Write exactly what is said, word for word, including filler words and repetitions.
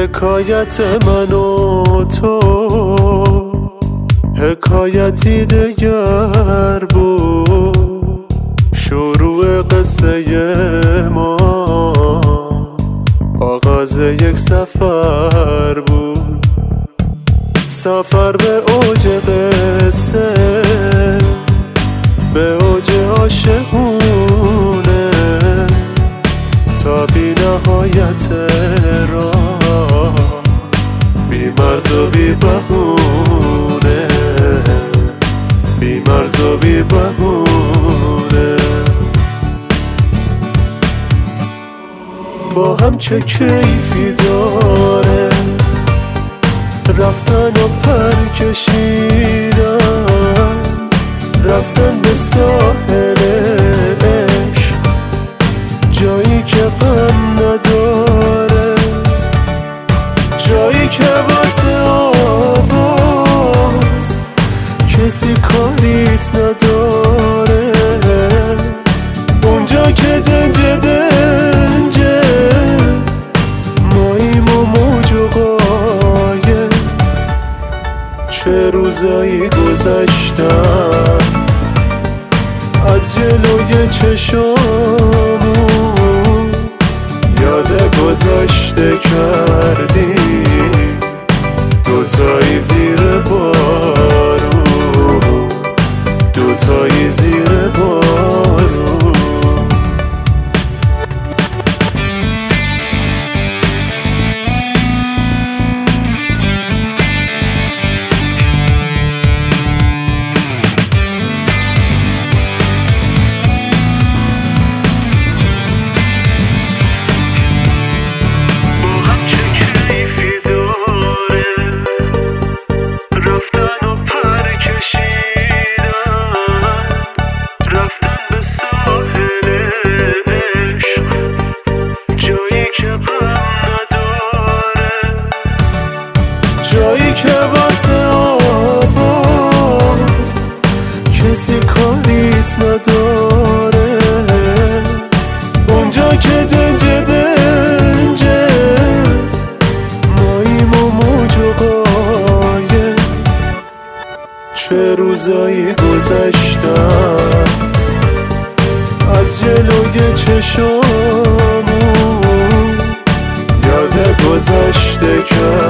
حکایت من و تو حکایتی دگر بود، شروع قصه ما آغاز یک سفر بود. سفر به اوج قصه، به اوج عاشقونه، تا بی نهایت راه، بی مرز و بی بهونه، بی مرز و بی بهونه. با هم چه کیفی داره رفتن و پر کشیدن، رفتن به ساحل عشق، جایی که غم نداره، جایی که واسه آواز کسی کاریت نداره، اونجا که دنج دنجه ماییم و موج و قایه. چه روزایی گذشتن از جلوی چشامون، یاد گذشته کردی دوتایی زیر بارون، دوتایی زیر بارون. جایی که واسه آواز کسی کاریت نداره، اونجا که دنج دنجه ماییم و موج و قایه. چه روزایی گذشتن از جلوی چشامون، یاد گذشته کرد